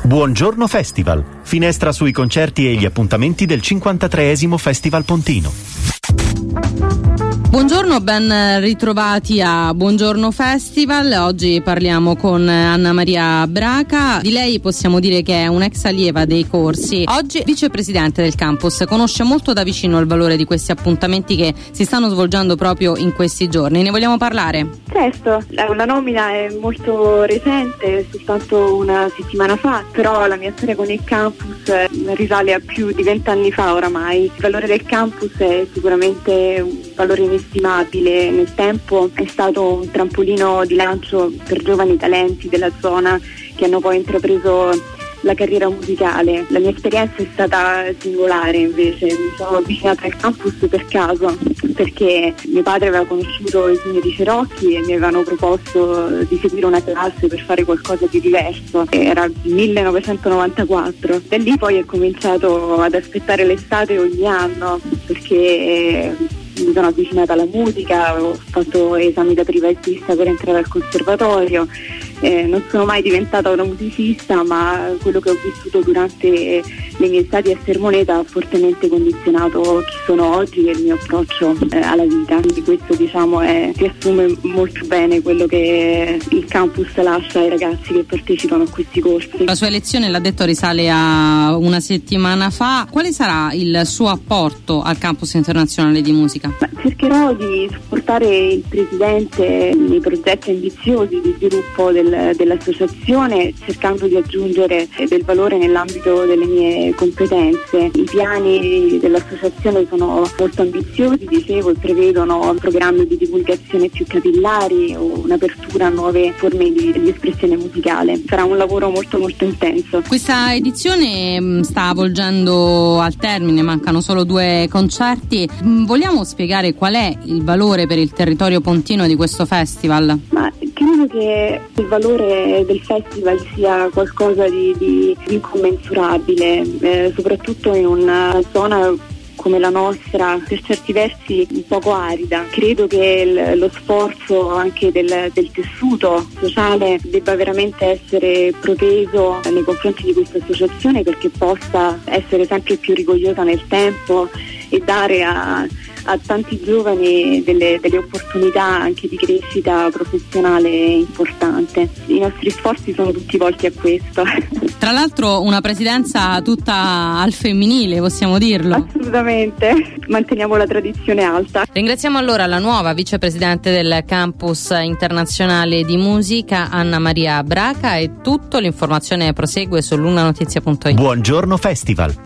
Buongiorno Festival, finestra sui concerti e gli appuntamenti del 53esimo Festival Pontino. Buongiorno, ben ritrovati a Buongiorno Festival. Oggi parliamo con Anna Maria Braca. Di lei possiamo dire che è un'ex allieva dei corsi, oggi vicepresidente del campus. Conosce molto da vicino il valore di questi appuntamenti che si stanno svolgendo proprio in questi giorni. Ne vogliamo parlare? Certo, la nomina è molto recente, soltanto una settimana fa, però la mia storia con il campus risale a più di 20 anni fa oramai. Il valore del campus è sicuramente un valore inestimabile. Nel tempo è stato un trampolino di lancio per giovani talenti della zona che hanno poi intrapreso la carriera musicale. La mia esperienza è stata singolare, invece mi sono avvicinata al campus per caso, perché mio padre aveva conosciuto i signori Cerocchi e mi avevano proposto di seguire una classe per fare qualcosa di diverso. Era il 1994. Da lì poi ho cominciato ad aspettare l'estate ogni anno, perché mi sono avvicinata alla musica, ho fatto esami da privatista per entrare al conservatorio. Non sono mai diventata una musicista, ma quello che ho vissuto durante le mie estati a Sermoneta ha fortemente condizionato chi sono oggi e il mio approccio alla vita. Quindi questo, diciamo, riassume molto bene quello che il campus lascia ai ragazzi che partecipano a questi corsi. La sua elezione, l'ha detto, risale a una settimana fa. Quale sarà il suo apporto al campus internazionale di musica? Cercherò di supportare il presidente nei progetti ambiziosi di sviluppo dell'associazione, cercando di aggiungere del valore nell'ambito delle mie competenze. I piani dell'associazione sono molto ambiziosi, dicevo, e prevedono programmi di divulgazione più capillari o un'apertura a nuove forme di espressione musicale. Sarà un lavoro molto molto intenso. Questa edizione sta volgendo al termine, mancano solo 2 concerti. Vogliamo spiegare qual è il valore per il territorio pontino di questo festival? Credo che il valore del festival sia qualcosa di incommensurabile, soprattutto in una zona come la nostra, per certi versi un poco arida. Credo che lo sforzo anche del tessuto sociale debba veramente essere proteso nei confronti di questa associazione, perché possa essere sempre più rigogliosa nel tempo e dare a tanti giovani delle opportunità anche di crescita professionale importante. I nostri sforzi sono tutti volti a questo. Tra l'altro una presidenza tutta al femminile, possiamo dirlo? Assolutamente, manteniamo la tradizione alta. Ringraziamo allora la nuova vicepresidente del campus internazionale di musica, Anna Maria Braca. È tutto, l'informazione prosegue su lunanotizia.it. Buongiorno Festival.